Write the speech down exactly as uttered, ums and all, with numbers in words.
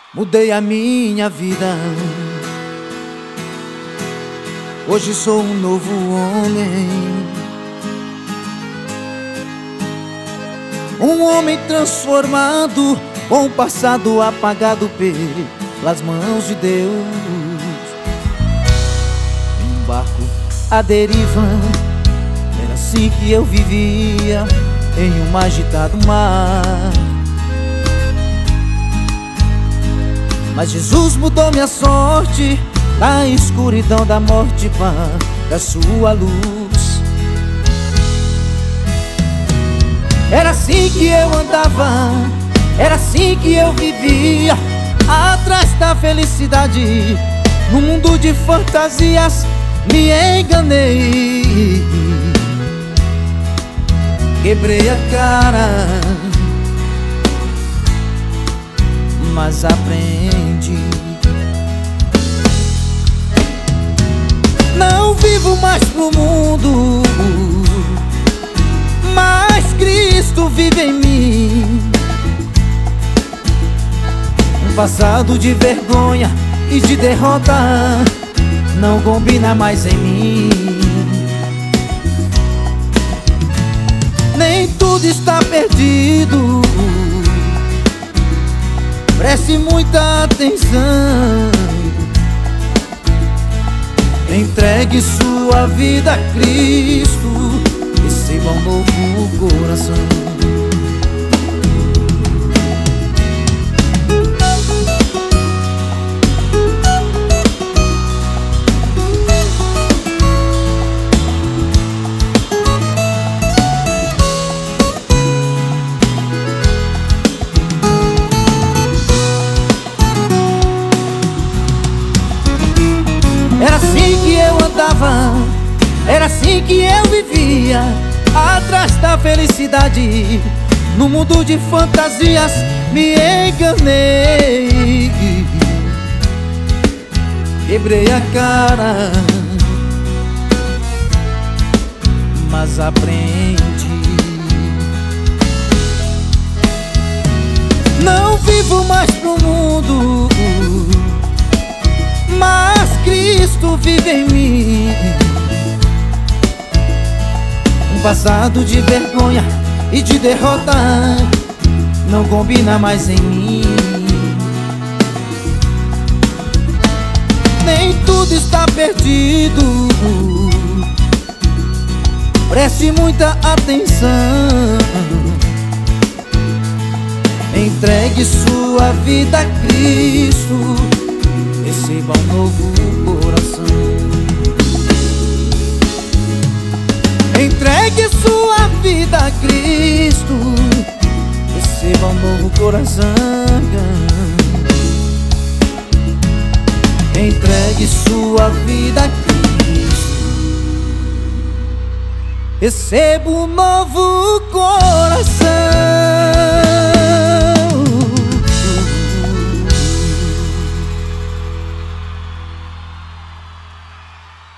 Mudei a minha vida. Hoje sou um novo homem, um homem transformado, com o passado apagado pelas mãos de Deus. Um barco à deriva, era assim que eu vivia em um agitado mar. Mas Jesus mudou minha sorte, na escuridão da morte para a sua luz. Era assim que eu andava, era assim que eu vivia, atrás da felicidade, num mundo de fantasias me enganei. Quebrei a cara, mas aprendi. Não vivo mais pro mundo, mas Cristo vive em mim. Um passado de vergonha e de derrota não combina mais em mim. Nem tudo está perdido, preste muita atenção. Entregue sua vida a Cristo, receba um novo coração. Era assim que eu andava, era assim que eu vivia, atrás da felicidade, no mundo de fantasias me enganei. Quebrei a cara, mas aprendi. Não vivo mais pro mundo, mas Cristo vive em mim. Um passado de vergonha e de derrota não combina mais em mim. Nem tudo está perdido, preste muita atenção. Entregue sua vida a Cristo, receba um novo coração. Entregue sua vida a Cristo, receba um novo coração. Entregue sua vida a Cristo, receba um novo coração.